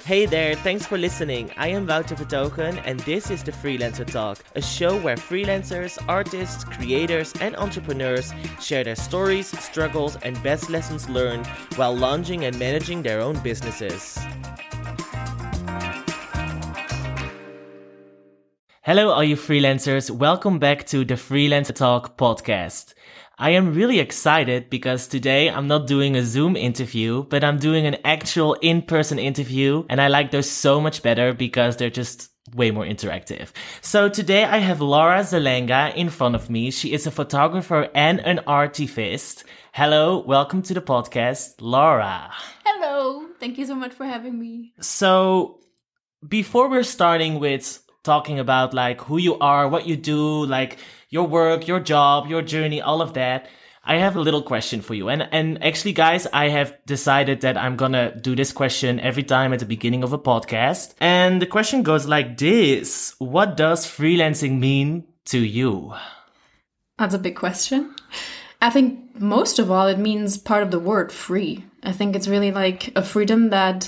Hey there, thanks for listening. I am Wouter Vertogen and this is the Freelancer Talk, a show where freelancers, artists, creators and entrepreneurs share their stories, struggles and best lessons learned while launching and managing their own businesses. Hello all you freelancers, welcome back to the Freelancer Talk podcast. I am really excited because today I'm not doing a Zoom interview, but I'm doing an actual in-person interview, and I like those so much better because they're just way more interactive. So today I have Laura Zelenga in front of me. She is a photographer and an artivist. Hello, welcome to the podcast, Laura. Hello, thank you so much for having me. So before we're starting with talking about like who you are, what you do, like your work, your job, your journey, all of that, I have a little question for you. And actually, guys, I have decided that I'm gonna do this question every time at the beginning of a podcast. And the question goes like this: what does freelancing mean to you? That's a big question. I think most of all, it means part of the word free. I think it's really like a freedom that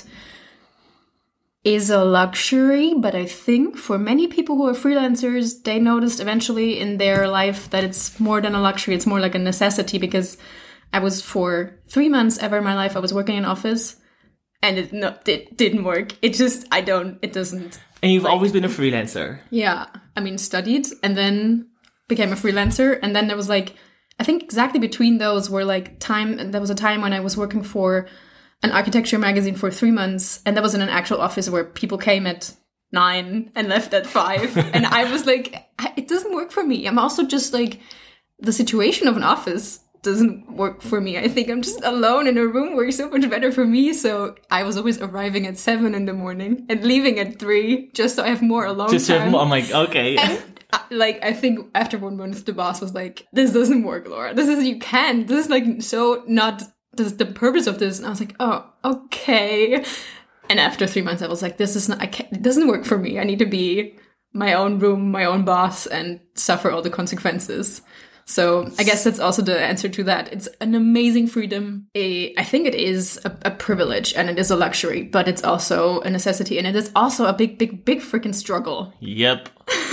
is a luxury, but I think for many people who are freelancers, they noticed eventually in their life that it's more than a luxury. It's more like a necessity, because I was for 3 months ever in my life, I was working in an office and it didn't work. It doesn't. And you've always been a freelancer. Yeah. I mean, studied and then became a freelancer. And then there was like, I think exactly between those were like there was a time when I was working for an architecture magazine for 3 months, and that was in an actual office where people came at 9 and left at 5. And I was like, it doesn't work for me. I'm also just like, the situation of an office doesn't work for me. I think I'm just alone in a room works so much better for me. So I was always arriving at 7 in the morning and leaving at 3 just so I have more alone just time. Have more, I'm like, okay. And I think after 1 month, the boss was like, this doesn't work, Laura. This is like so not the purpose of this. And I was like, oh, okay. And after 3 months, I was like, it doesn't work for me. I need to be my own room, my own boss, and suffer all the consequences. So I guess that's also the answer to that. It's an amazing freedom. I think it is a privilege and it is a luxury, but it's also a necessity. And it is also a big freaking struggle. Yep.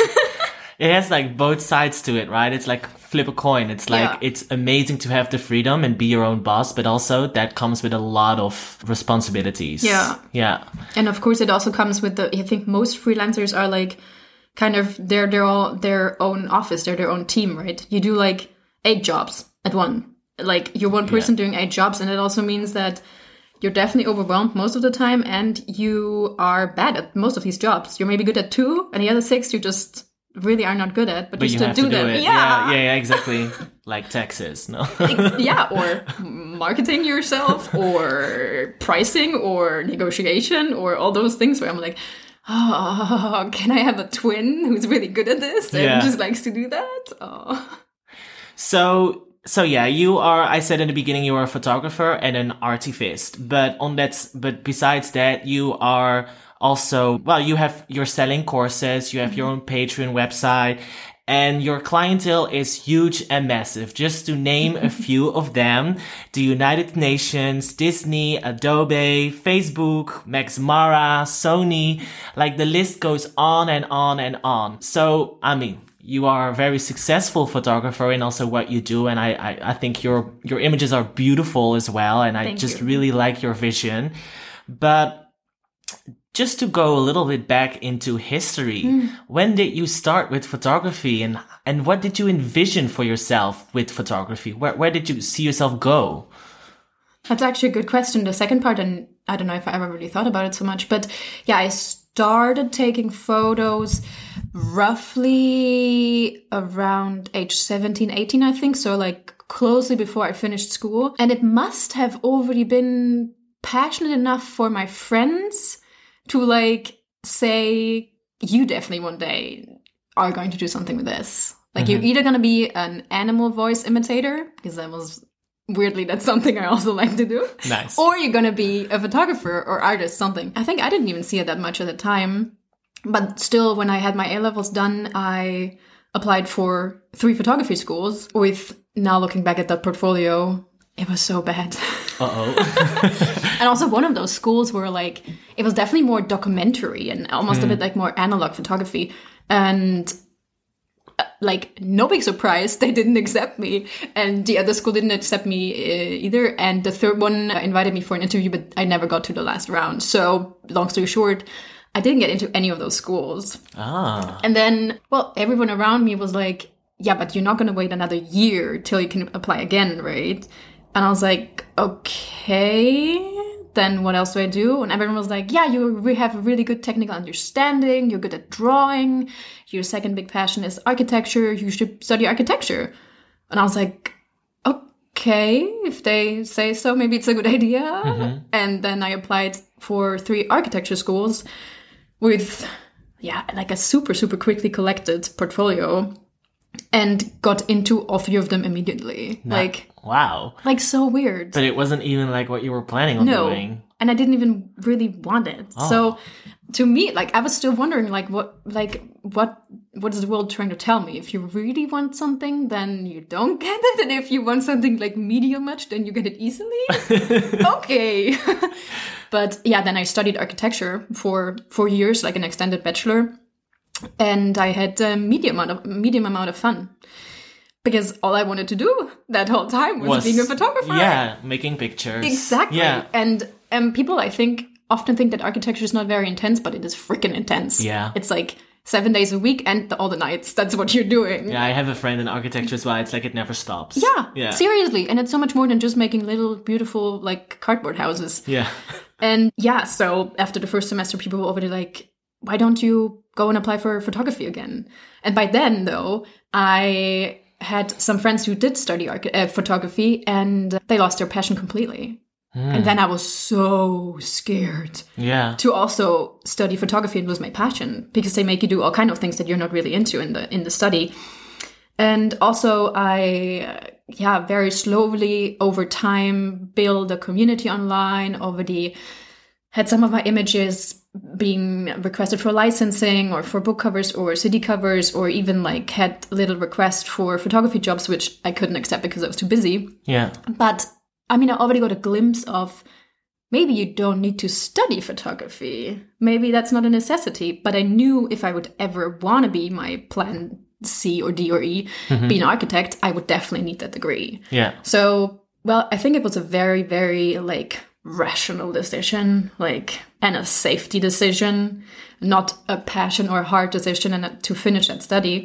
It has like both sides to it, right? It's like flip a coin. It's like, It's amazing to have the freedom and be your own boss, but also that comes with a lot of responsibilities. Yeah. Yeah. And of course it also comes with I think most freelancers are like, kind of, they're all their own office, they're their own team, right? You do like 8 jobs at one. Like you're one person doing 8 jobs, and it also means that you're definitely overwhelmed most of the time, and you are bad at most of these jobs. You're maybe good at 2, and the other 6 you just really are not good at, but you still do them. Yeah, exactly. Like taxes, no? Yeah, or marketing yourself, or pricing, or negotiation, or all those things where I'm like, oh, can I have a twin who's really good at this and just likes to do that? Oh. So yeah, you are, I said in the beginning, you are a photographer and an artivist, but besides that, you are also, you're selling courses, you have your own Patreon website, and your clientele is huge and massive. Just to name a few of them: the United Nations, Disney, Adobe, Facebook, Max Mara, Sony, like the list goes on and on and on. So, I mean, you are a very successful photographer in also what you do. And I think your images are beautiful as well. And I just really like your vision. But just to go a little bit back into history, when did you start with photography, and what did you envision for yourself with photography? Where did you see yourself go? That's actually a good question. The second part, and I don't know if I ever really thought about it so much, but yeah, I started taking photos roughly around age 17, 18, I think. So like closely before I finished school. And it must have already been passionate enough for my friends to like say, you definitely one day are going to do something with this. Like you're either going to be an animal voice imitator, because that's something I also like to do. Nice. Or you're going to be a photographer or artist, something. I think I didn't even see it that much at the time. But still, when I had my A-levels done, I applied for 3 photography schools with, now looking back at that portfolio, it was so bad. Uh-oh. And also one of those schools were like, it was definitely more documentary and almost a bit like more analog photography. And like, no big surprise, they didn't accept me. And the other school didn't accept me either. And the third one invited me for an interview, but I never got to the last round. So long story short, I didn't get into any of those schools. And then, well, everyone around me was like, yeah, but you're not going to wait another year till you can apply again, right? And I was like, okay, then what else do I do? And everyone was like, yeah, you have a really good technical understanding. You're good at drawing. Your second big passion is architecture. You should study architecture. And I was like, okay, if they say so, maybe it's a good idea. And then I applied for 3 architecture schools with, like a super, super quickly collected portfolio and got into all 3 of them immediately. Wow. Like so weird. But it wasn't even like what you were planning on doing. And I didn't even really want it. Oh. So to me, like, I was still wondering, what is the world trying to tell me? If you really want something, then you don't get it. And if you want something like medium much, then you get it easily. Okay. But yeah, then I studied architecture for 4 years, like an extended bachelor. And I had a medium amount of fun. Because all I wanted to do that whole time was being a photographer. Yeah, making pictures. Exactly. Yeah. And people, I think, often think that architecture is not very intense, but it is freaking intense. Yeah. It's like 7 days a week and all the nights. That's what you're doing. Yeah, I have a friend in architecture as well. It's like it never stops. Yeah. Seriously. And it's so much more than just making little, beautiful, like, cardboard houses. Yeah. And yeah, so after the first semester, people were already like, why don't you go and apply for photography again? And by then, though, I had some friends who did study photography and they lost their passion completely. And then I was so scared to also study photography and lose my passion, because they make you do all kind of things that you're not really into in the study. And also I, very slowly over time build a community online, already had some of my images being requested for licensing or for book covers or CD covers, or even like had little requests for photography jobs, which I couldn't accept because I was too busy. Yeah. But I mean, I already got a glimpse of maybe you don't need to study photography. Maybe that's not a necessity. But I knew if I would ever want to be my plan C or D or E, be an architect, I would definitely need that degree. Yeah. So, well, I think it was a very, very like rational decision, and a safety decision, not a passion or heart decision, and to finish that study.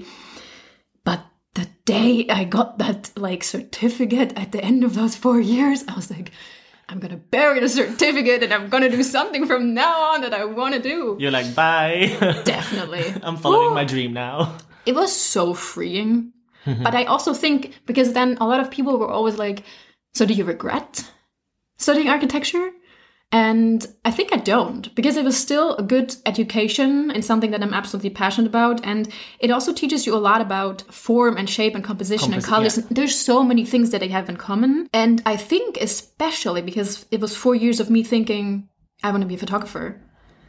But the day I got that certificate at the end of those 4 years, I was like, I'm gonna bury the certificate and I'm gonna do something from now on that I want to do. You're like, bye. Definitely. I'm following my dream now. It was so freeing. But I also think, because then a lot of people were always like, so do you regret studying architecture? And I think I don't, because it was still a good education in something that I'm absolutely passionate about. And it also teaches you a lot about form and shape and composition and colors. Yeah. There's so many things that they have in common. And I think especially because it was 4 years of me thinking, I want to be a photographer.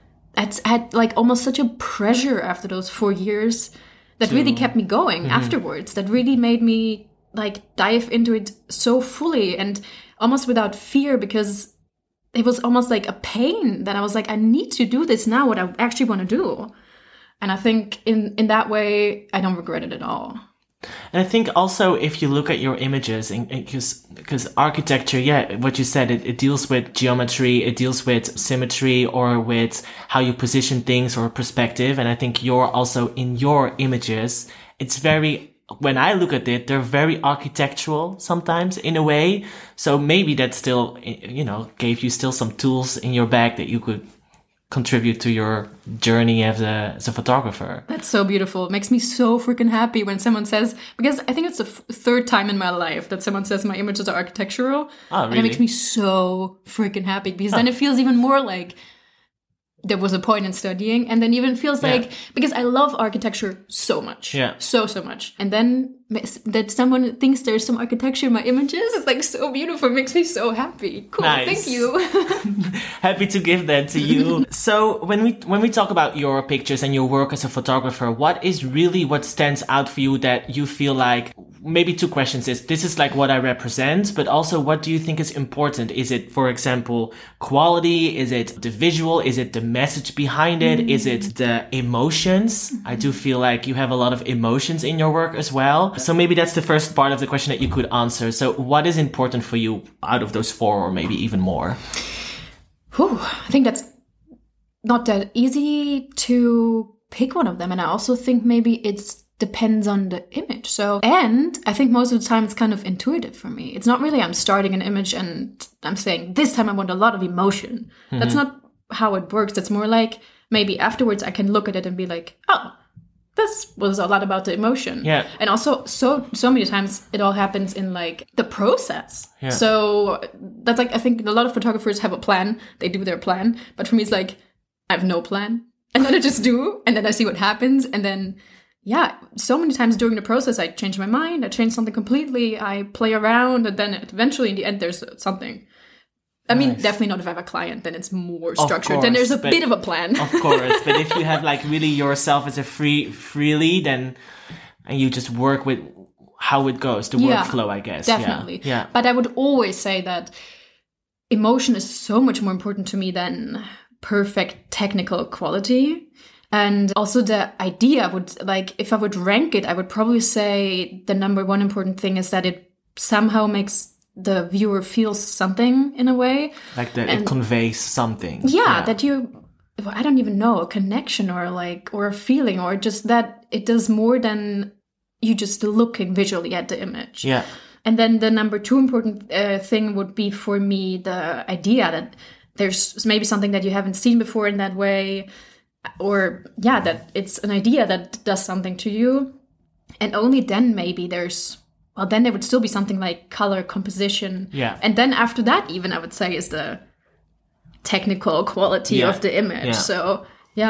I had almost such a pressure after those 4 years that really kept me going afterwards. That really made me dive into it so fully and almost without fear, because it was almost like a pain that I was like, I need to do this now, what I actually want to do. And I think in that way, I don't regret it at all. And I think also if you look at your images, because architecture, what you said, it deals with geometry, it deals with symmetry or with how you position things or perspective. And I think you're also in your images, it's very, when I look at it, they're very architectural sometimes in a way. So maybe that still, gave you still some tools in your bag that you could contribute to your journey as a photographer. That's so beautiful. It makes me so freaking happy when someone says, because I think it's the third time in my life that someone says my images are architectural. Oh, really? And it makes me so freaking happy, because then it feels even more like there was a point in studying, and then even feels like, because I love architecture so much. Yeah. So much. And then that someone thinks there's some architecture in my images, it's so beautiful. It makes me so happy. Cool. Nice. Thank you. Happy to give that to you. So when we talk about your pictures and your work as a photographer, what stands out for you that you feel like maybe two questions is, this is like what I represent, but also what do you think is important? Is it, for example, quality? Is it the visual? Is it the message behind it? Is it the emotions? I do feel like you have a lot of emotions in your work as well. So maybe that's the first part of the question that you could answer. So what is important for you out of those four, or maybe even more? I think that's not that easy to pick one of them. And I also think maybe it's depends on the image. So, and I think most of the time it's kind of intuitive for me. It's not really I'm starting an image and I'm saying this time I want a lot of emotion. That's not how it works. That's more like maybe afterwards I can look at it and be like, oh, this was a lot about the emotion. Yeah. And also so many times it all happens in like the process. Yeah. So that's like, I think a lot of photographers have a plan. They do their plan. But for me, it's like, I have no plan. And then I just do. And then I see what happens. And then, yeah, so many times during the process, I change my mind. I change something completely. I play around. And then eventually in the end, there's something. I mean, definitely not if I have a client, then it's more structured. Then there's a bit of a plan. Of course. But if you have like really yourself as a freely, then and you just work with how it goes, the workflow, I guess. Definitely. Yeah. But I would always say that emotion is so much more important to me than perfect technical quality. And also the idea would, like, if I would rank it, I would probably say the number one important thing is that it somehow makes the viewer feel something in a way. Like that it conveys something. Yeah, that you, I don't even know, a connection or a feeling, or just that it does more than you just looking visually at the image. Yeah. And then the number two important thing would be for me the idea that there's maybe something that you haven't seen before in that way, or that it's an idea that does something to you. And only then maybe then there would still be something like color composition. Yeah. And then after that, even I would say is the technical quality of the image. Yeah. So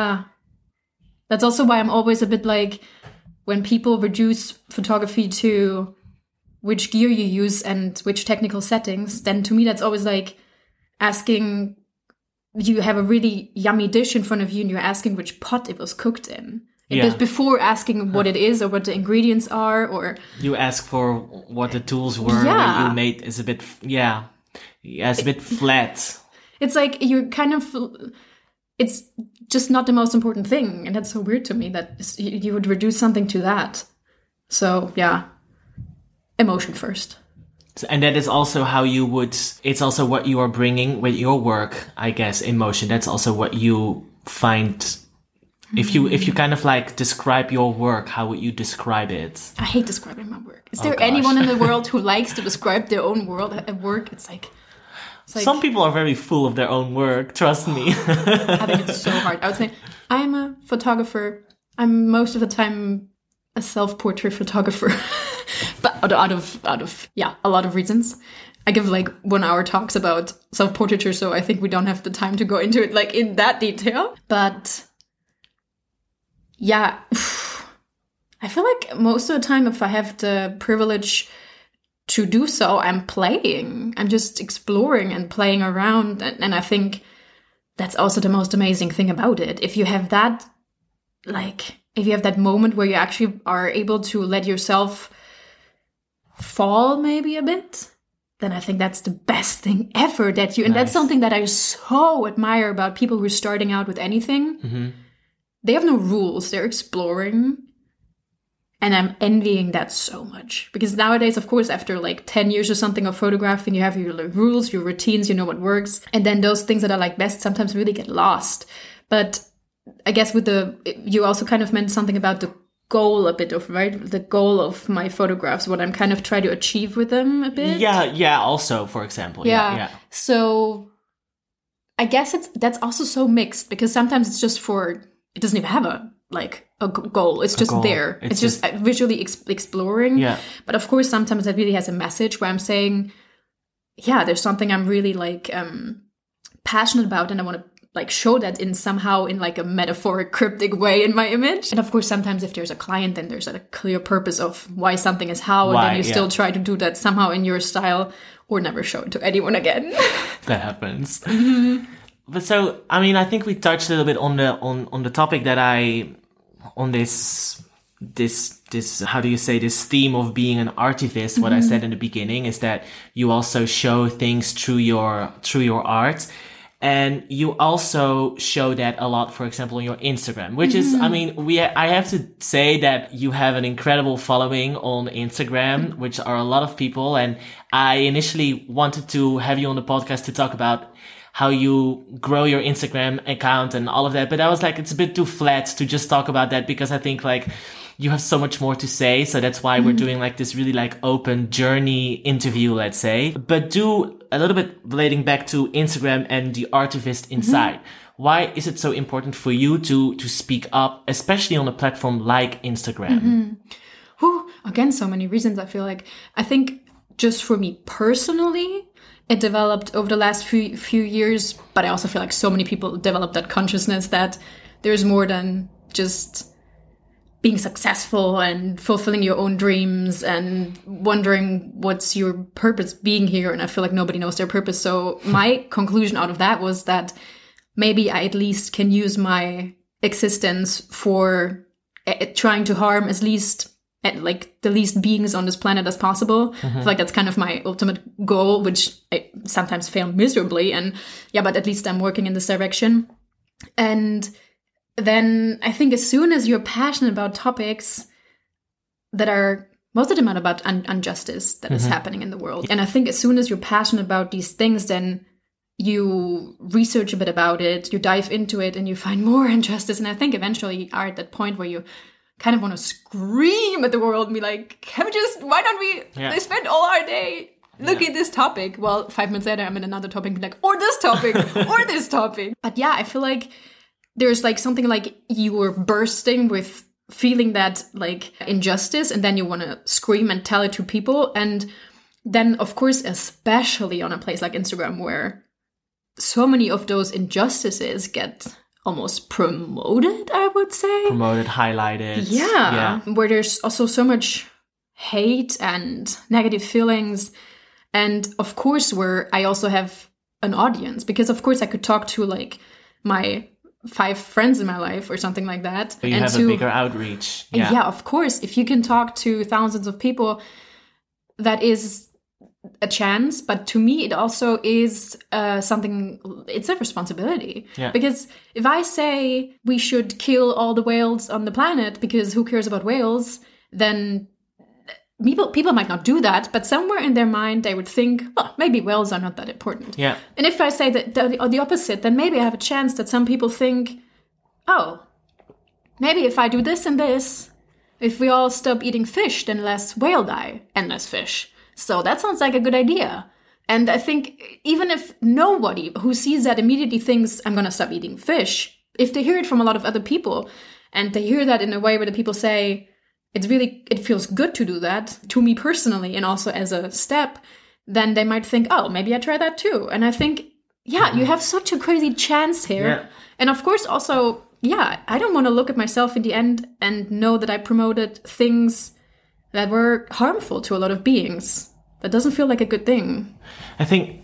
that's also why I'm always a bit like, when people reduce photography to which gear you use and which technical settings, then to me that's always like asking, you have a really yummy dish in front of you and you're asking which pot it was cooked in. Before asking what it is or what the ingredients are, or you ask for what the tools were that you made is a bit it's a bit flat. It's like you're kind of, it's just not the most important thing, and that's so weird to me that you would reduce something to that. So emotion first. And that is also how you would, it's also what you are bringing with your work, I guess, emotion. That's also what you find. If you kind of like describe your work, how would you describe it? I hate describing my work. Is there anyone in the world who likes to describe their own world at work? It's like some people are very full of their own work, trust me. I think it's so hard. I would say I'm a photographer. I'm most of the time a self-portrait photographer. But out of a lot of reasons. I give like 1 hour talks about self-portraiture, so I think we don't have the time to go into it like in that detail. But I feel like most of the time, if I have the privilege to do so, I'm playing. I'm just exploring and playing around. And I think that's also the most amazing thing about it. If you have that, moment where you actually are able to let yourself fall maybe a bit, then I think that's the best thing ever and that's something that I so admire about people who are starting out with anything. Mm-hmm. They have no rules. They're exploring. And I'm envying that so much. Because nowadays, of course, after like 10 years or something of photographing, you have your rules, your routines, you know what works. And then those things that I like best sometimes really get lost. But I guess you also kind of meant something about the goal a bit of, right? The goal of my photographs, what I'm kind of trying to achieve with them a bit. Yeah, also, for example. Yeah. So I guess that's also so mixed, because sometimes it's just it doesn't even have a goal. It's just there. It's just visually exploring. Yeah. But of course, sometimes that really has a message where I'm saying, there's something I'm really passionate about, and I want to show that somehow in a metaphoric, cryptic way in my image. And of course, sometimes if there's a client, then there's a clear purpose of why something is how, and then you still try to do that somehow in your style, or never show it to anyone again. That happens. Mm-hmm. But so, I mean, I think we touched a little bit on the topic that on this this how do you say, this theme of being an artivist. What I said in the beginning is that you also show things through your art. And you also show that a lot, for example, on your Instagram, which is, I mean, I have to say that you have an incredible following on Instagram, which are a lot of people. And I initially wanted to have you on the podcast to talk about how you grow your Instagram account and all of that. But I was like, it's a bit too flat to just talk about that, because I think like you have so much more to say. So that's why we're doing like this really like open journey interview, let's say. But do a little bit relating back to Instagram and the artivist inside. Why is it so important for you to speak up, especially on a platform like Instagram? Again, so many reasons. I feel like, I think just for me personally, it developed over the last few years, but I also feel like so many people developed that consciousness that there's more than just being successful and fulfilling your own dreams and wondering what's your purpose being here. And I feel like nobody knows their purpose. So my conclusion out of that was that maybe I at least can use my existence for trying to harm at least like the least beings on this planet as possible. I feel like that's kind of my ultimate goal, which I sometimes fail miserably. And yeah, but at least I'm working in this direction. And then I think as soon as you're passionate about topics that are, most of them are about injustice that is happening in the world. And I think as soon as you're passionate about these things, then you research a bit about it, you dive into it, and you find more injustice. And I think eventually you are at that point where you kind of want to scream at the world and be like, why don't we spend all our day looking at this topic? Well, 5 minutes later, I'm in another topic, like, or this topic, or this topic. But yeah, I feel like there's like something like you were bursting with feeling that like injustice, and then you want to scream and tell it to people. And then, of course, especially on a place like Instagram, where so many of those injustices get almost promoted, I would say. Promoted, highlighted. Yeah. Where there's also so much hate and negative feelings. And of course, where I also have an audience, because of course I could talk to like my 5 friends in my life or something like that. So you have a bigger outreach. Yeah, of course. If you can talk to thousands of people, that is a chance. But to me, it also is something, it's a responsibility. Yeah. Because if I say we should kill all the whales on the planet because who cares about whales, then people might not do that, but somewhere in their mind they would think, oh, maybe whales are not that important. Yeah. And if I say that the opposite, then maybe I have a chance that some people think, oh, maybe if I do this and this, if we all stop eating fish, then less whale die and less fish. So that sounds like a good idea. And I think even if nobody who sees that immediately thinks, I'm going to stop eating fish, if they hear it from a lot of other people, and they hear that in a way where the people say, it feels good to do that, to me personally, and also as a step, then they might think, oh, maybe I try that too. And I think, yeah, you have such a crazy chance here. Yeah. And of course, also, yeah, I don't want to look at myself in the end and know that I promoted things that were harmful to a lot of beings. That doesn't feel like a good thing. I think,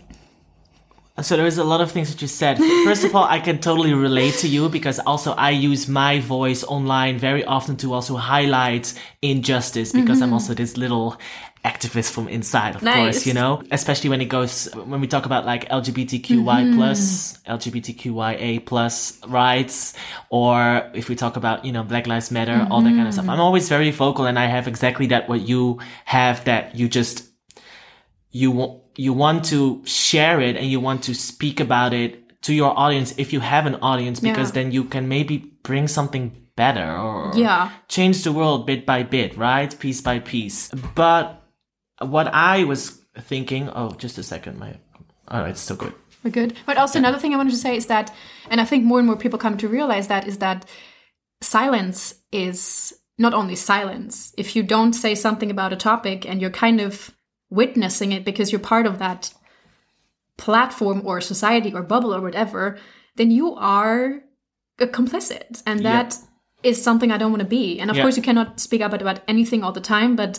so there is a lot of things that you said. First of all, I can totally relate to you, because also I use my voice online very often to also highlight injustice, because I'm also this little activist from inside, of course, you know, especially when we talk about like LGBTQI plus, LGBTQIA plus rights, or if we talk about, you know, Black Lives Matter, all that kind of stuff. I'm always very vocal, and I have exactly that, what you have, that you just, you want to share it and you want to speak about it to your audience, if you have an audience, because then you can maybe bring something better, or change the world bit by bit, right? Piece by piece. But what I was thinking, just a second, it's still good. We're good. But also another thing I wanted to say is that, and I think more and more people come to realize that, is that silence is not only silence. If you don't say something about a topic and you're kind of witnessing it because you're part of that platform or society or bubble or whatever, then you are complicit. And that is something I don't want to be. And of course, you cannot speak up about anything all the time. But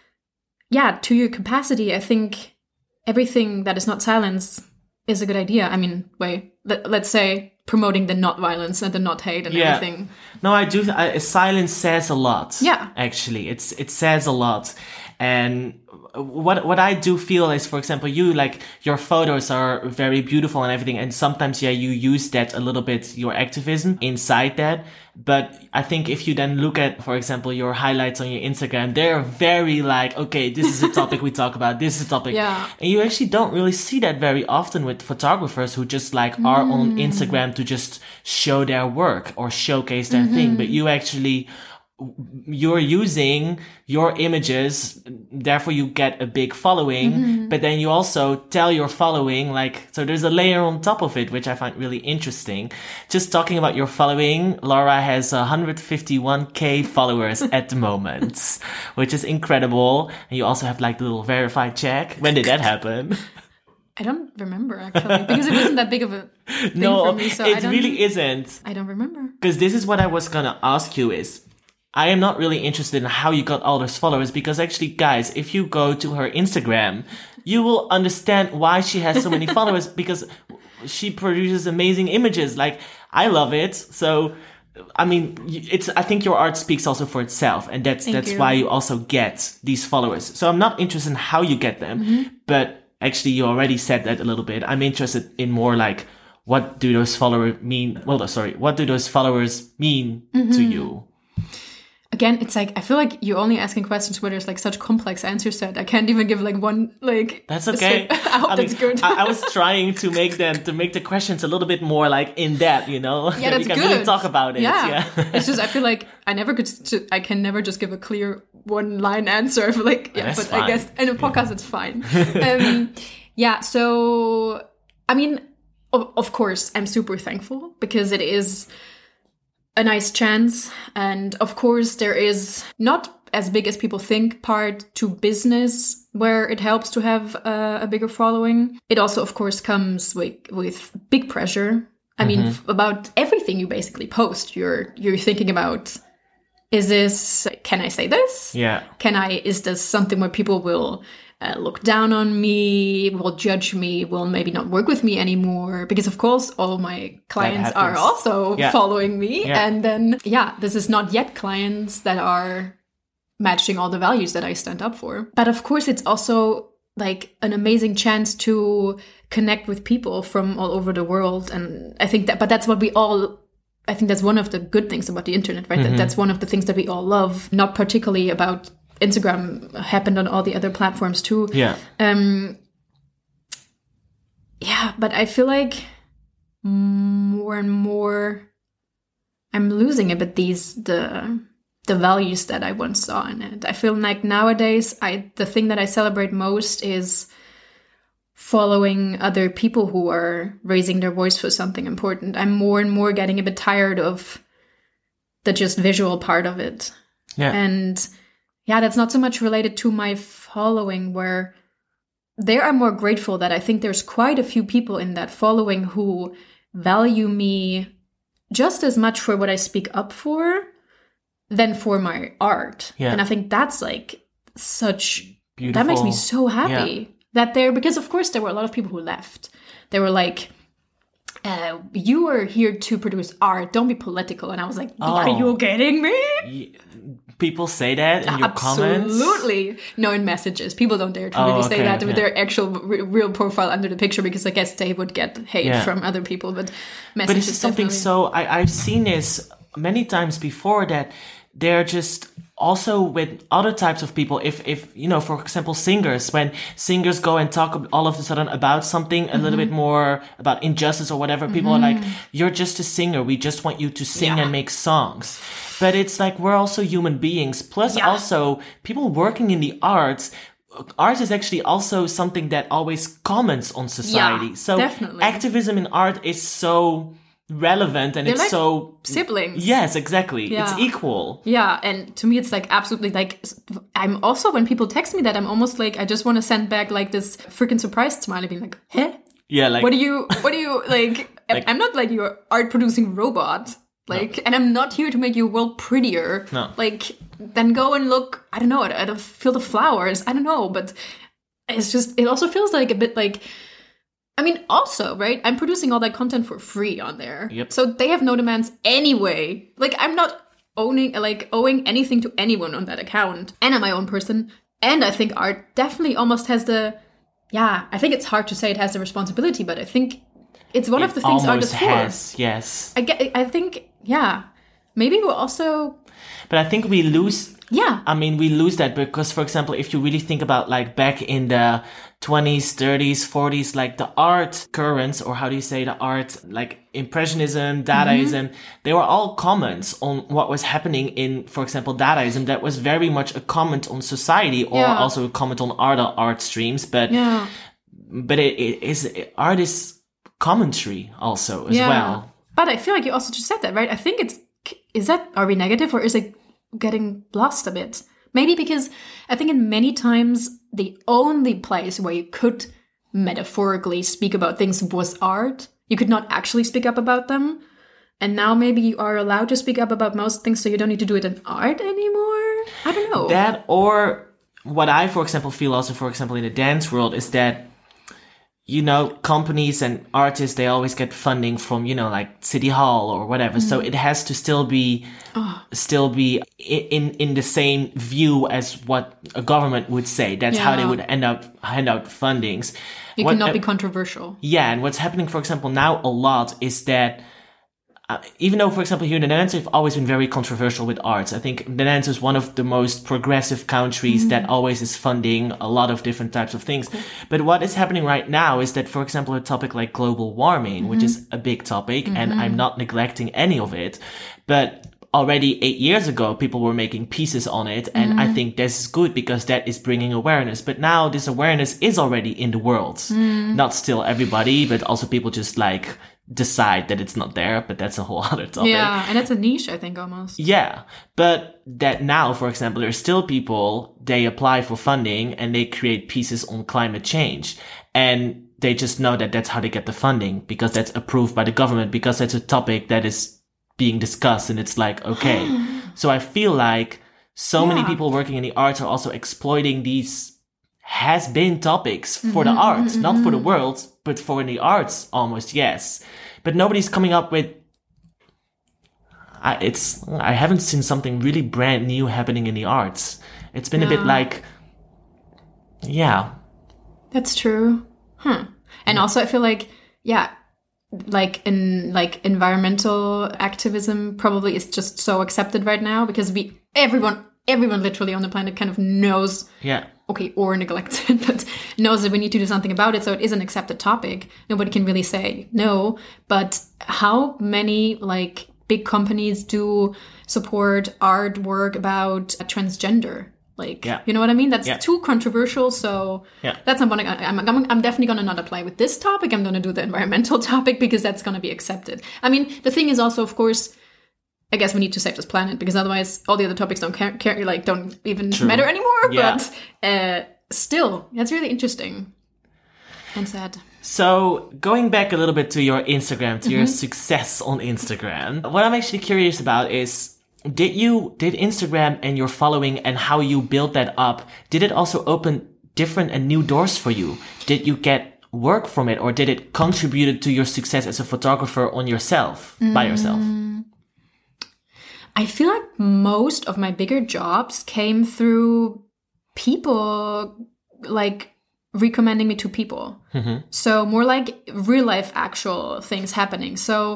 yeah, to your capacity, I think everything that is not silence is a good idea. I mean, let's say promoting the not violence and the not hate and everything. No, I do. Silence says a lot. Yeah. Actually, it says a lot. And what I do feel is, for example, your photos are very beautiful and everything. And sometimes, you use that a little bit, your activism inside that. But I think if you then look at, for example, your highlights on your Instagram, they're very like, okay, this is a topic we talk about. This is a topic. Yeah. And you actually don't really see that very often with photographers who just like are on Instagram to just show their work or showcase their thing. But you're using your images, therefore you get a big following, but then you also tell your following, so there's a layer on top of it, which I find really interesting. Just talking about your following, Laura has 151k followers at the moment, which is incredible. And you also have the little verified check. When did that happen? I don't remember, actually, because it wasn't that big of a thing for me. So it really isn't. I don't remember. Because this is what I was going to ask you is, I am not really interested in how you got all those followers, because actually, guys, if you go to her Instagram, you will understand why she has so many followers, because she produces amazing images. I love it. So, I mean, I think your art speaks also for itself, and that's why you also get these followers. So I'm not interested in how you get them, but actually you already said that a little bit. I'm interested in more what do those followers mean? What do those followers mean to you? Again, it's I feel like you're only asking questions where there's such complex answers that I can't even give one That's okay. I hope that's good. I was trying to make the questions a little bit more in depth, Yeah, that that's we can good. really talk about it. Yeah. It's just I feel like I can never just give a clear one line answer. I feel That's but fine. I guess in a podcast it's fine. So I mean, of course, I'm super thankful because it is a nice chance. And of course, there is not as big as people think part to business where it helps to have a bigger following. It also, of course, comes with big pressure. I mean, about everything you basically post, you're thinking about, can I say this? Yeah. Is this something where people will look down on me, will judge me, will maybe not work with me anymore? Because of course, all my clients are also following me. Yeah. And then, this is not yet clients that are matching all the values that I stand up for. But of course, it's also an amazing chance to connect with people from all over the world. And I think that's what I think that's one of the good things about the internet, right? That's one of the things that we all love, not particularly about Instagram, happened on all the other platforms too. Yeah. But I feel like more and more I'm losing a bit the values that I once saw in it. I feel like nowadays the thing that I celebrate most is following other people who are raising their voice for something important. I'm more and more getting a bit tired of the just visual part of it. Yeah. And that's not so much related to my following, where there I'm more grateful that I think there's quite a few people in that following who value me just as much for what I speak up for than for my art. Yeah. And I think that's such beautiful. That makes me so happy that because of course there were a lot of people who left. They were you are here to produce art, don't be political. And I was are you kidding me? People say that in your comments? Absolutely. No, in messages. People don't dare to really say that with their actual real profile under the picture, because I guess they would get hate from other people. But messages. But it's something I've seen this many times before, that they're just also with other types of people. If for example, singers, when singers go and talk all of a sudden about something a little bit more about injustice or whatever, people are you're just a singer. We just want you to sing and make songs. But it's we're also human beings. Plus also people working in the arts. Art is actually also something that always comments on society. Yeah, so definitely. Activism in art is so relevant, and they're it's so siblings. Yes, exactly. It's equal. Yeah, and to me it's absolutely I'm also, when people text me that, I'm almost I just want to send back this freaking surprised smiley, being huh? Yeah, what do you I'm not your art producing robot. And I'm not here to make your world prettier. No. Then go and look, I don't know, at a field of flowers. I don't know, but it's just, it also feels a bit I mean, also, right? I'm producing all that content for free on there. Yep. So they have no demands anyway. Like, I'm not owing anything to anyone on that account. And I'm my own person. And I think art definitely almost has I think it's hard to say it has the responsibility, but I think it's one of the things art is for. Has, yes. I think, maybe we're also... But I think we lose... Yeah. I mean, we lose that because, for example, if you really think about like back in the 20s, 30s, 40s, like the art currents, or how do you say the art, like Impressionism, Dadaism, they were all comments on what was happening in, for example, Dadaism. That was very much a comment on society or also a comment on other art streams. But art is commentary also as well. But I feel like you also just said that, right? I think are we negative or is it getting lost a bit? Maybe because I think in many times the only place where you could metaphorically speak about things was art. You could not actually speak up about them. And now maybe you are allowed to speak up about most things, so you don't need to do it in art anymore. I don't know. That, or what I, for example, feel also, for example, in the dance world is that, you know, companies and artists, they always get funding from, you know, like City Hall or whatever. So it has to still be in the same view as what a government would say. That's how they would hand out fundings. You cannot be controversial. Yeah. And what's happening, for example, now a lot is that even though, for example, here in the Netherlands, we've always been very controversial with arts. I think the Netherlands is one of the most progressive countries that always is funding a lot of different types of things. But what is happening right now is that, for example, a topic like global warming, which is a big topic, and I'm not neglecting any of it, but already 8 years ago, people were making pieces on it. And I think this is good because that is bringing awareness. But now this awareness is already in the world. Not still everybody, but also people just like decide that it's not there, but that's a whole other topic. Yeah, and it's a niche, I think, almost. Yeah, but that now, for example, there's still people, they apply for funding and they create pieces on climate change. And they just know that that's how they get the funding, because that's approved by the government, because that's a topic that is being discussed, and it's like, okay. So I feel like so many people working in the arts are also exploiting these has-been topics for the arts, not for the world, but for the arts almost, yes. But nobody's coming up with... I haven't seen something really brand new happening in the arts. It's been a bit like... Yeah. That's true. And also I feel like, like in environmental activism probably is just so accepted right now because everyone literally on the planet kind of knows, okay, or neglects it, but knows that we need to do something about it. So it is an accepted topic. Nobody can really say no. But how many like big companies do support artwork about transgender? Like, you know what I mean? That's too controversial. So that's not what I'm definitely going to not apply with this topic. I'm going to do the environmental topic because that's going to be accepted. I mean, the thing is also, of course, I guess we need to save this planet because otherwise all the other topics don't don't even matter anymore. But still, that's really interesting and sad. So going back a little bit to your Instagram, to your success on Instagram, what I'm actually curious about is, did Instagram and your following and how you built that up, did it also open different and new doors for you? Did you get work from it, or did it contribute to your success as a photographer on yourself, by yourself? I feel like most of my bigger jobs came through people like recommending me to people. So more like real life actual things happening. So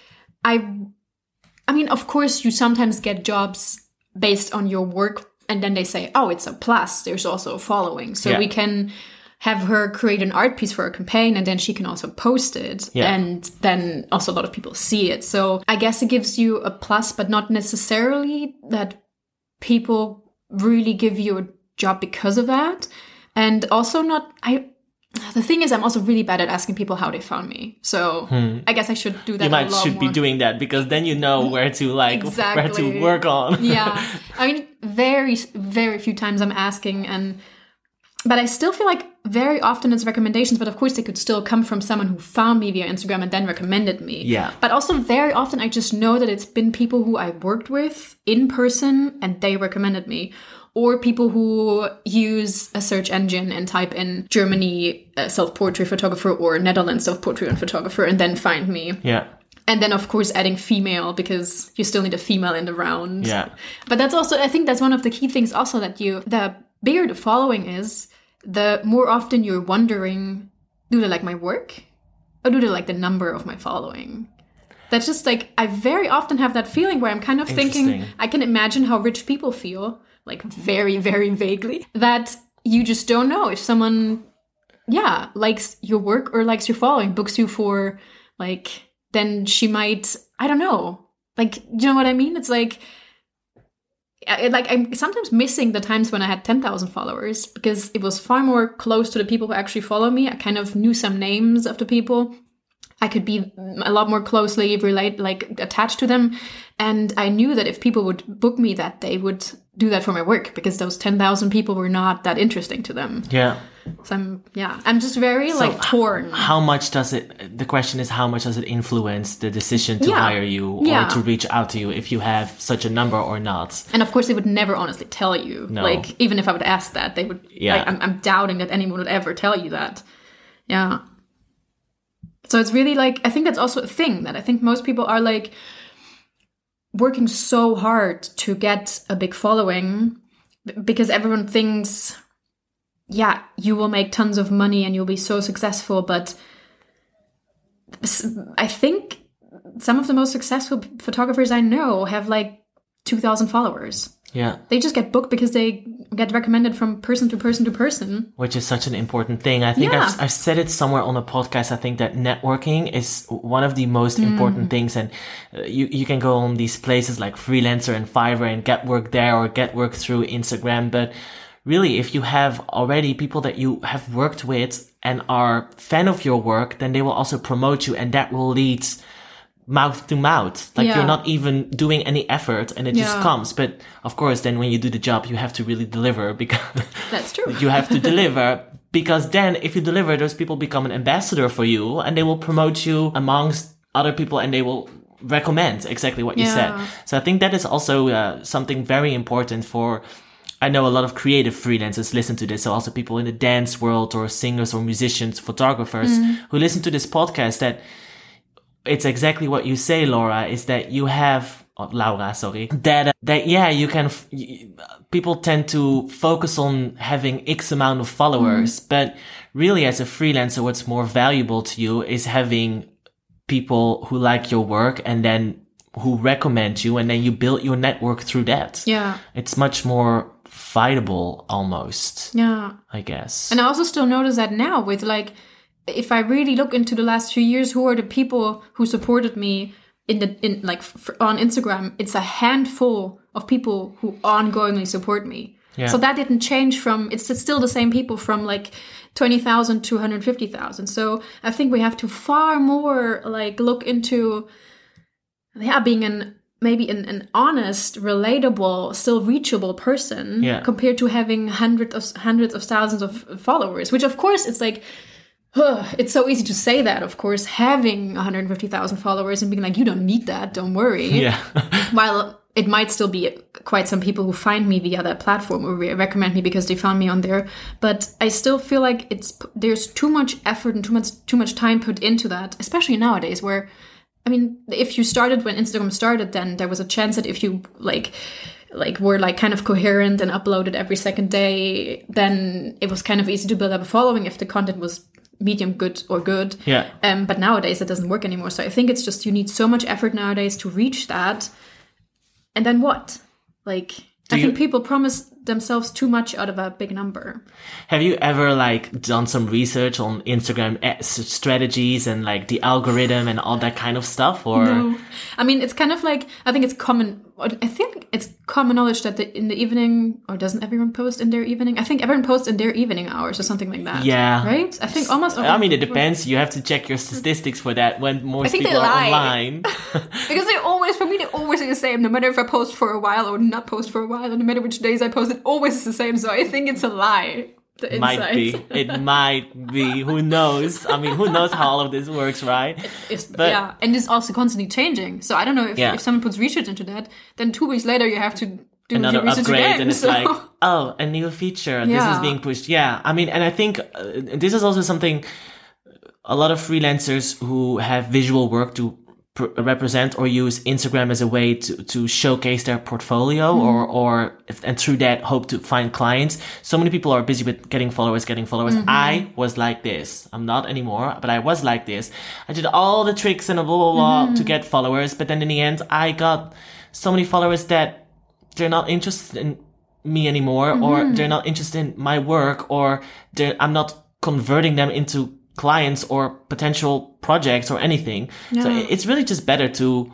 I mean, of course, you sometimes get jobs based on your work, and then they say, oh, it's a plus. There's also a following. So we can have her create an art piece for a campaign, and then she can also post it. And then also a lot of people see it. So I guess it gives you a plus, but not necessarily that people really give you a job because of that. And also the thing is, I'm also really bad at asking people how they found me. So I guess I should do that. You should be doing that, because then you know where to where to work on. I mean, very, very few times I'm asking, but I still feel like very often it's recommendations. But of course, they could still come from someone who found me via Instagram and then recommended me. But also very often I just know that it's been people who I worked with in person and they recommended me. or people who use a search engine and type in Germany self-portrait photographer or Netherlands self-portrait and photographer and then find me. Yeah. And then, of course, adding female, because you still need a female in the round. Yeah. But that's also, I think that's one of the key things also, that the bigger the following is, the more often you're wondering, do they like my work? Or do they like the number of my following? That's just like, I very often have that feeling where I'm kind of thinking, I can imagine how rich people feel, like very, very vaguely, that you just don't know if someone, likes your work or likes your following, books you for, like, then she might, I don't know. Like, you know what I mean? It's like I'm sometimes missing the times when I had 10,000 followers, because it was far more close to the people who actually follow me. I kind of knew some names of the people. I could be a lot more closely attached to them. And I knew that if people would book me, that they would do that for my work, because those 10,000 people were not that interesting to them. Yeah. So I'm just very torn. How much does the question is, how much does it influence the decision to hire you or to reach out to you, if you have such a number or not? And of course, they would never honestly tell you. No. Like, even if I would ask that, they would, I'm doubting that anyone would ever tell you that. Yeah. So it's really like, I think that's also a thing that I think most people are like working so hard to get a big following, because everyone thinks, you will make tons of money and you'll be so successful. But I think some of the most successful photographers I know have like 2,000 followers. Yeah. They just get booked because they get recommended from person to person to person. Which is such an important thing. I think I've said it somewhere on a podcast. I think that networking is one of the most important things. And you can go on these places like Freelancer and Fiverr and get work there or get work through Instagram. But really, if you have already people that you have worked with and are fan of your work, then they will also promote you, and that will lead mouth to mouth. Like you're not even doing any effort and it just comes. But of course, then when you do the job, you have to really deliver, because that's true. You have to deliver, because then if you deliver, those people become an ambassador for you and they will promote you amongst other people and they will recommend exactly what you said. So I think that is also something very important for, I know a lot of creative freelancers listen to this. So also people in the dance world or singers or musicians, photographers who listen to this podcast, that it's exactly what you say, Laura, is that you have, Laura, sorry, that you can, people tend to focus on having X amount of followers, but really as a freelancer, what's more valuable to you is having people who like your work and then who recommend you, and then you build your network through that. Yeah. It's much more fightable almost. Yeah. I guess. And I also still notice that now with like, if I really look into the last few years, who are the people who supported me on Instagram? It's a handful of people who ongoingly support me. Yeah. So that didn't change it's still the same people from like 20,000 to 150,000. So I think we have to far more like look into, being an honest, relatable, still reachable person compared to having hundreds of thousands of followers, which of course it's like, it's so easy to say that, of course, having 150,000 followers and being like, you don't need that, don't worry. Yeah. While it might still be quite some people who find me via that platform or recommend me because they found me on there. But I still feel like there's too much effort and too much time put into that, especially nowadays where, I mean, if you started when Instagram started, then there was a chance that if you were like kind of coherent and uploaded every second day, then it was kind of easy to build up a following if the content was medium good or good. Yeah. But nowadays it doesn't work anymore. So I think it's just, you need so much effort nowadays to reach that. And then what? Like, I think people promise themselves too much out of a big number. Have you ever like done some research on Instagram strategies and like the algorithm and all that kind of stuff? Or no, I mean, it's kind of like, I think it's common knowledge that in the evening, or doesn't everyone post in their evening? I think everyone posts in their evening hours or something like that. Yeah. Right? I think almost. I mean, it depends. You have to check your statistics for that when most people are online. Because they always say the same, no matter if I post for a while or not post for a while, and no matter which days I post, it always is the same. So I think it's a lie. It might be. Who knows? I mean, who knows how all of this works, right? And it's also constantly changing. So I don't know if someone puts research into that, then 2 weeks later you have to do another research upgrade, again. and it's So- like, oh, a new feature. This is Yeah. being pushed. Yeah. I mean, and I think this is also something a lot of freelancers who have visual work to represent or use Instagram as a way to showcase their portfolio and through that hope to find clients. So many people are busy with getting followers. I was like this. I'm not anymore, but I was like this. I did all the tricks and blah, blah, blah to get followers. But then in the end, I got so many followers that they're not interested in me anymore, or they're not interested in my work, or I'm not converting them into clients or potential projects or anything. Yeah. So it's really just better to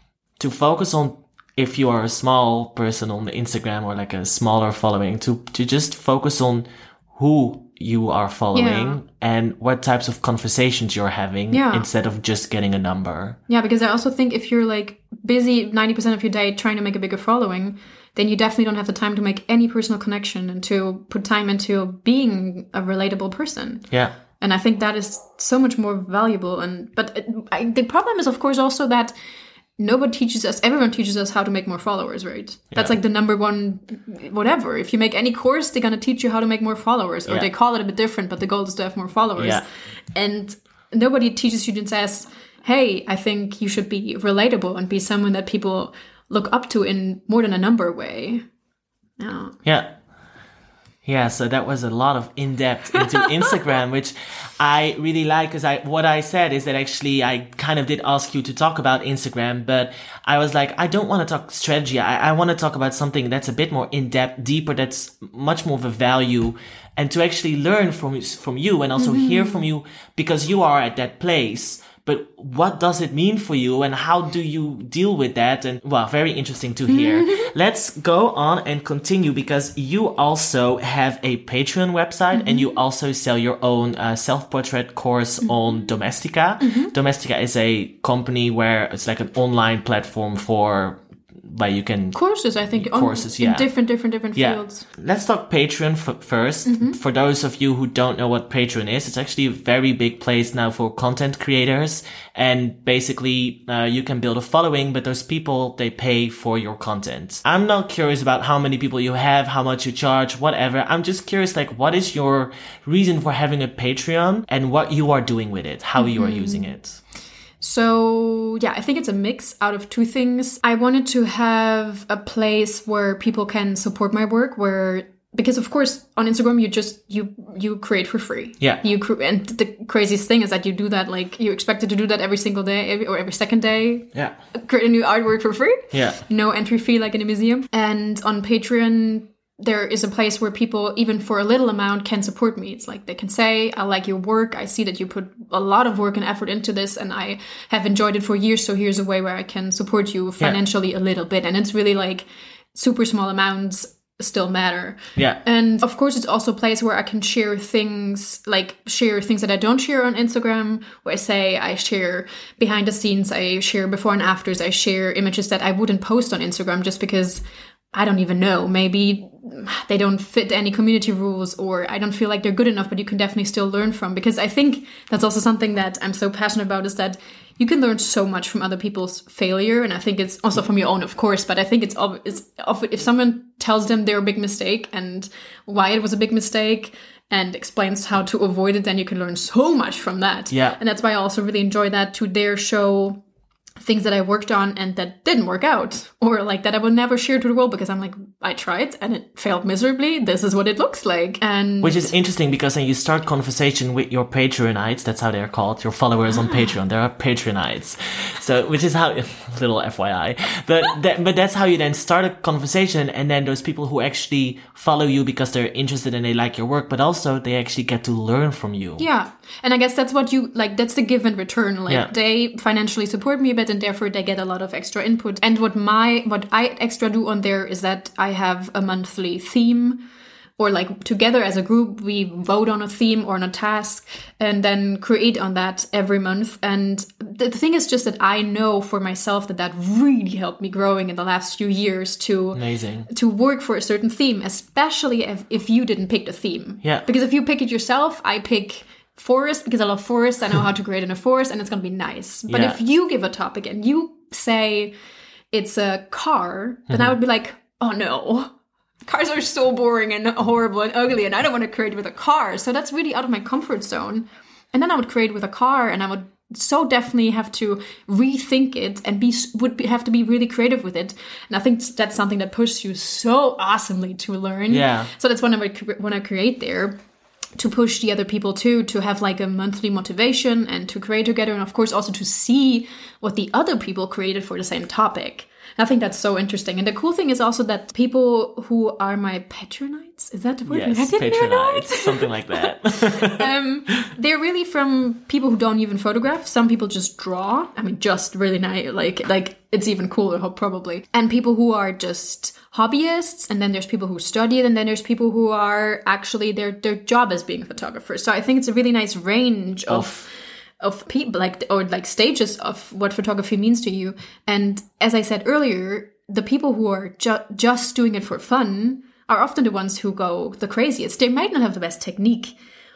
focus on, if you are a small person on Instagram or like a smaller following, to just focus on who you are following and what types of conversations you're having instead of just getting a number. Yeah, because I also think if you're like busy 90% of your day trying to make a bigger following, then you definitely don't have the time to make any personal connection and to put time into being a relatable person. Yeah. And I think that is so much more valuable. But the problem is, of course, also that everyone teaches us how to make more followers, right? That's like the number one, whatever. If you make any course, they're going to teach you how to make more followers, or they call it a bit different, but the goal is to have more followers. Yeah. And nobody teaches you and says, hey, I think you should be relatable and be someone that people look up to in more than a number way. Yeah. Yeah. Yeah, so that was a lot of in-depth into Instagram, which I really like, because what I said is that actually I kind of did ask you to talk about Instagram, but I was like, I don't want to talk strategy. I want to talk about something that's a bit more in-depth, deeper, that's much more of a value, and to actually learn from you and also hear from you, because you are at that place. But what does it mean for you, and how do you deal with that? And well, very interesting to hear. Let's go on and continue, because you also have a Patreon website and you also sell your own self-portrait course on Domestika. Domestika is a company where it's like an online platform for where you can Courses, I think. In different fields. Let's talk Patreon first. For those of you who don't know what Patreon is, it's actually a very big place now for content creators. And basically, you can build a following, but those people, they pay for your content. I'm not curious about how many people you have, how much you charge, whatever. I'm just curious, like, what is your reason for having a Patreon and what you are doing with it, how you are using it? So, yeah, I think it's a mix out of two things. I wanted to have a place where people can support my work, because of course on Instagram you create for free. Yeah. And the craziest thing is that you do that, like, you're expected to do that every single day or every second day. Yeah. Create a new artwork for free. Yeah. No entry fee like in a museum. And on Patreon, there is a place where people, even for a little amount, can support me. It's like they can say, I like your work. I see that you put a lot of work and effort into this, and I have enjoyed it for years. So here's a way where I can support you financially a little bit. And it's really like super small amounts still matter. Yeah. And of course, it's also a place where I can share things that I don't share on Instagram, where I share behind the scenes, I share before and afters, I share images that I wouldn't post on Instagram just because I don't even know. Maybe they don't fit any community rules, or I don't feel like they're good enough, but you can definitely still learn from. Because I think that's also something that I'm so passionate about, is that you can learn so much from other people's failure. And I think it's also from your own, of course, but I think it's if someone tells them their big mistake and why it was a big mistake and explains how to avoid it, then you can learn so much from that. Yeah. And that's why I also really enjoy that, to dare show things that I worked on and that didn't work out, or like that I would never share to the world, because I'm like, I tried and it failed miserably. This is what it looks like. And which is interesting, because then you start conversation with your Patreonites. That's how they're called. Your followers on Patreon. There are Patreonites. So, which is how, little FYI, but that's how you then start a conversation. And then those people who actually follow you because they're interested and they like your work, but also they actually get to learn from you. Yeah. And I guess that's what you like, that's the give and return. Like they financially support me a bit, and therefore they get a lot of extra input. And what I extra do on there is that I have a monthly theme, or like together as a group, we vote on a theme or on a task and then create on that every month. And the thing is just that I know for myself that really helped me growing in the last few years to work for a certain theme, especially if you didn't pick the theme. Yeah. Because if you pick it yourself, I pick forest because I love forests. I know how to create in a forest, and it's going to be nice. But if you give a topic and you say it's a car, then I would be like, oh no, cars are so boring and horrible and ugly, and I don't want to create with a car. So that's really out of my comfort zone. And then I would create with a car, and I would so definitely have to rethink it and have to be really creative with it. And I think that's something that pushes you so awesomely to learn. Yeah. So that's what I want to create there, to push the other people too, to have like a monthly motivation and to create together. And of course also to see what the other people created for the same topic. I think that's so interesting. And the cool thing is also that people who are my patronites, is that the word? Yes, patronites, something like that. They're really from people who don't even photograph. Some people just draw. I mean, just really nice. Like it's even cooler, probably. And people who are just hobbyists. And then there's people who study it. And then there's people who are actually, their job is being photographers. So I think it's a really nice range of people, like stages of what photography means to you. And as I said earlier, the people who are just doing it for fun are often the ones who go the craziest. They might not have the best technique,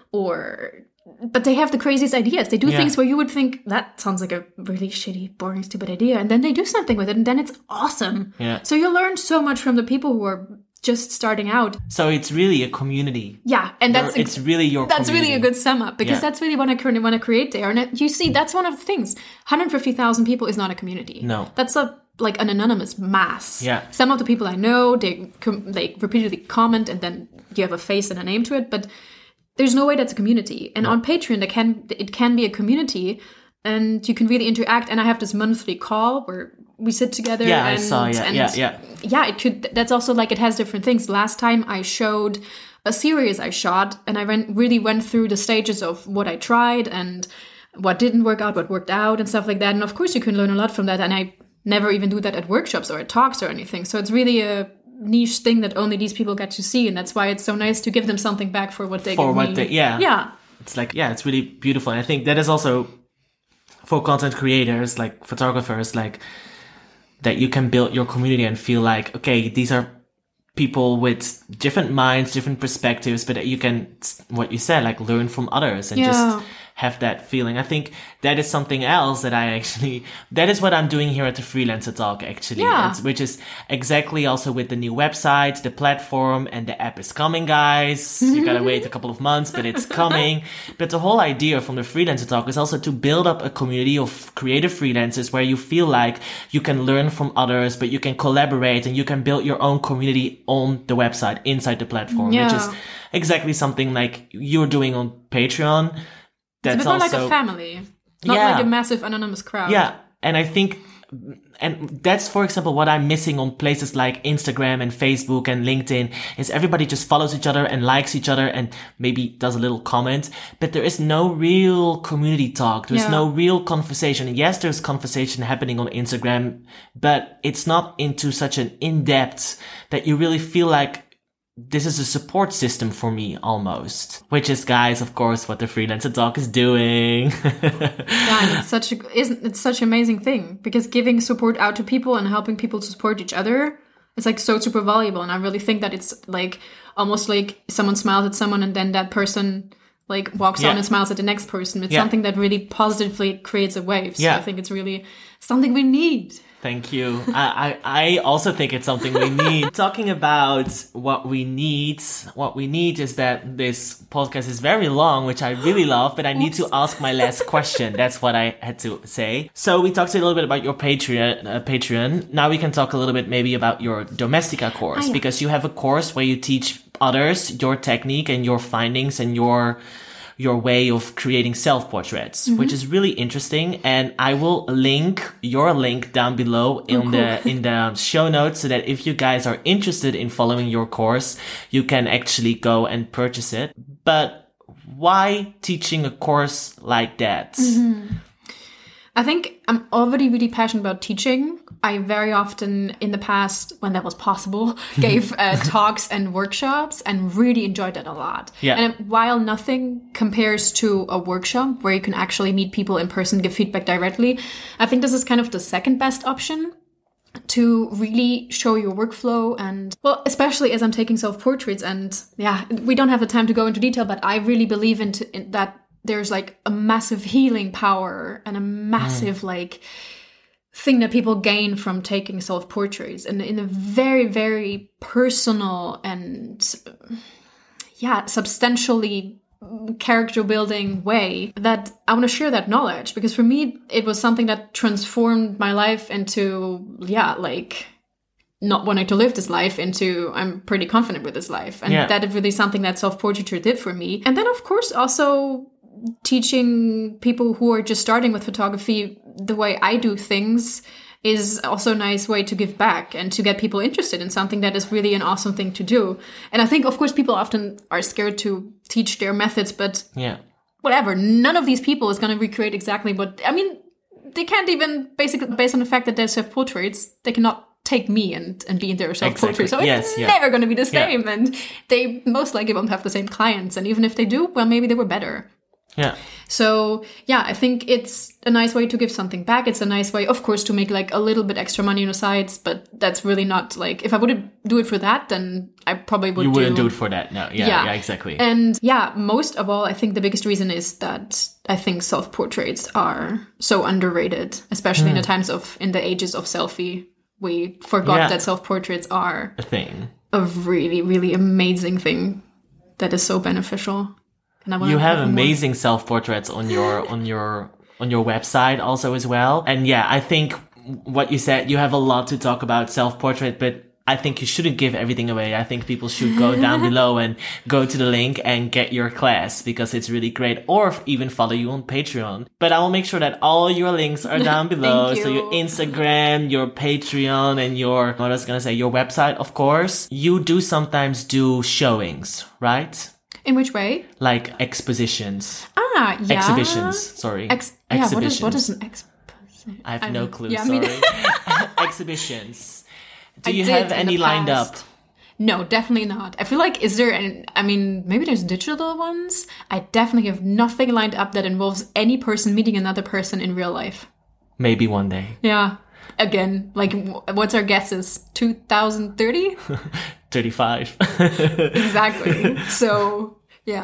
but they have the craziest ideas. They do things where you would think, that sounds like a really shitty, boring, stupid idea. And then they do something with it, and then it's awesome. Yeah. So you learn so much from the people who are just starting out. So it's really a community. Yeah, and it's really your that's community. really a good sum up, because that's really what I currently want to create there. And you see, that's one of the things. 150,000 people is not a community. No. That's like an anonymous mass. Yeah. Some of the people I know, they repeatedly comment, and then you have a face and a name to it, but there's no way that's a community. And on Patreon, it can be a community, and you can really interact. And I have this monthly call where we sit together. Yeah, and, I saw. Yeah, it could. That's also like, it has different things. Last time I showed a series I shot, and I really went through the stages of what I tried and what didn't work out, what worked out, and stuff like that. And of course, you can learn a lot from that. And I never even do that at workshops or at talks or anything. So it's really a niche thing that only these people get to see, and that's why it's so nice to give them something back for what they give me. Yeah. It's like, it's really beautiful. And I think that is also for content creators, like photographers, like that you can build your community and feel like, okay, these are people with different minds, different perspectives, but that you can, what you said, like learn from others and just have that feeling. I think that is something else that that is what I'm doing here at the Freelancer Talk, actually, which is exactly also with the new website, the platform, and the app is coming, guys. You gotta wait a couple of months, but it's coming. But the whole idea from the Freelancer Talk is also to build up a community of creative freelancers where you feel like you can learn from others, but you can collaborate and you can build your own community on the website, inside the platform, which is exactly something like you're doing on Patreon. That's it's a bit more like a family, not like a massive anonymous crowd. Yeah, and I think, and that's, for example, what I'm missing on places like Instagram and Facebook and LinkedIn, is everybody just follows each other and likes each other and maybe does a little comment, but there is no real community talk. There's no real conversation. Yes, there's conversation happening on Instagram, but it's not into such an in-depth that you really feel like this is a support system for me, almost. Which is, guys, of course, what the Freelancer Talk is doing. And it's such an amazing thing, because giving support out to people and helping people to support each other is like so super valuable. And I really think that it's like almost like someone smiles at someone and then that person like walks on and smiles at the next person. It's something that really positively creates a wave. So I think it's really something we need. Thank you. I also think it's something we need. Talking about what we need is that this podcast is very long, which I really love, but I need to ask my last question. That's what I had to say. So we talked a little bit about your Patreon. Now we can talk a little bit maybe about your Domestika course, because you have a course where you teach others your technique and your findings and your way of creating self-portraits, which is really interesting. And I will link your link down below in the show notes, so that if you guys are interested in following your course, you can actually go and purchase it. But why teaching a course like that? I think I'm already really passionate about teaching. I very often in the past, when that was possible, gave talks and workshops and really enjoyed that a lot. Yeah. And while nothing compares to a workshop where you can actually meet people in person, give feedback directly, I think this is kind of the second best option to really show your workflow. And well, especially as I'm taking self-portraits, and we don't have the time to go into detail, but I really believe in that there's like a massive healing power and a massive like thing that people gain from taking self-portraits and in a very, very personal and substantially character building way, that I want to share that knowledge, because for me it was something that transformed my life into not wanting to live this life into I'm pretty confident with this life. And that is really something that self-portraiture did for me. And then of course also teaching people who are just starting with photography the way I do things is also a nice way to give back and to get people interested in something that is really an awesome thing to do. And I think, of course, people often are scared to teach their methods, but whatever. None of these people is going to recreate exactly what... I mean, they can't even, basically, based on the fact that they're self-portraits, they cannot take me and be in their self-portrait. So it's never going to be the same. And they most likely won't have the same clients. And even if they do, well, maybe they were better. Yeah. So, I think it's a nice way to give something back. It's a nice way, of course, to make like a little bit extra money on the sides, but that's really not like, if I would do it for that, then I probably would. You wouldn't do it for that. No. Yeah, exactly. And most of all, I think the biggest reason is that I think self-portraits are so underrated, especially in the ages of selfie. We forgot that self-portraits are a thing. A really, really amazing thing that is so beneficial. You have amazing self-portraits on your website also as well. And I think what you said, you have a lot to talk about self-portrait, but I think you shouldn't give everything away. I think people should go down below and go to the link and get your class, because it's really great, or even follow you on Patreon. But I will make sure that all your links are down below. So your Instagram, your Patreon, and your website, of course. You do sometimes do showings, right? In which way? Like expositions. Exhibitions, sorry. Exhibitions. What is an exposition? I have no clue, sorry. Exhibitions. Do you have any lined up? No, definitely not. I feel like, maybe there's digital ones. I definitely have nothing lined up that involves any person meeting another person in real life. Maybe one day. Yeah. Again, like, what's our guesses? 2030? 35. Exactly. So,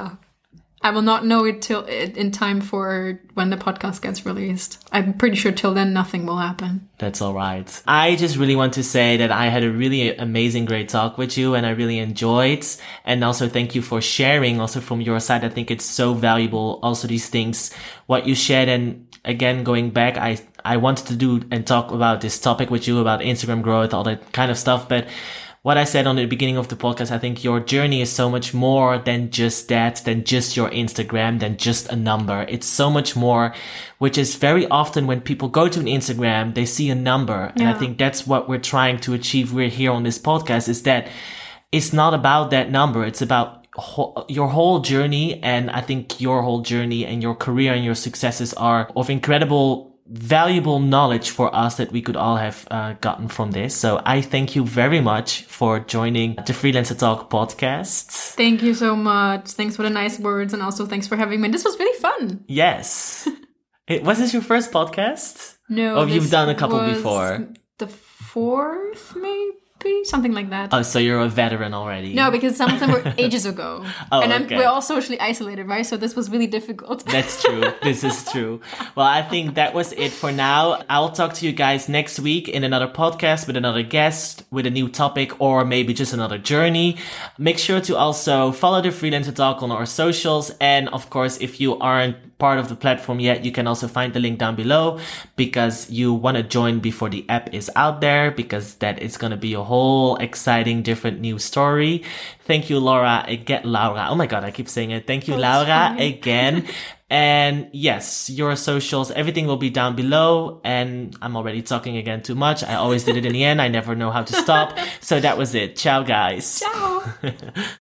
I will not know it till in time for when the podcast gets released. I'm pretty sure till then nothing will happen. That's all right. I just really want to say that I had a really amazing, great talk with you, and I really enjoyed. And also thank you for sharing also from your side. I think it's so valuable. Also these things, what you shared. And again, going back, I wanted to do and talk about this topic with you about Instagram growth, all that kind of stuff. But what I said on the beginning of the podcast, I think your journey is so much more than just that, than just your Instagram, than just a number. It's so much more, which is very often when people go to an Instagram, they see a number. And I think that's what we're trying to achieve. We're here on this podcast, is that it's not about that number. It's about your whole journey. And I think your whole journey and your career and your successes are of incredible valuable knowledge for us that we could all have gotten from this. So I thank you very much for joining the Freelancer Talk podcast. Thank you so much. Thanks for the nice words, and also thanks for having me. This was really fun. Yes. Was this your first podcast? No. Or you've done a couple before? The fourth, maybe? Something like that. Oh, so you're a veteran already. No, because some of them were ages ago. Okay. We're all socially isolated, right? So this was really difficult. That's true. This is true. Well, I think that was it for now. I'll talk to you guys next week in another podcast with another guest, with a new topic, or maybe just another journey. Make sure to also follow the Freelancer Talk on our socials. And of course, if you aren't part of the platform yet, you can also find the link down below, because you want to join before the app is out there, because that is going to be a whole exciting, different new story. Thank you, Laura. Oh my God, I keep saying it. Thank you, Laura, again. And yes, your socials, everything will be down below. And I'm already talking again too much. I always did it in the end. I never know how to stop. So that was it. Ciao, guys. Ciao.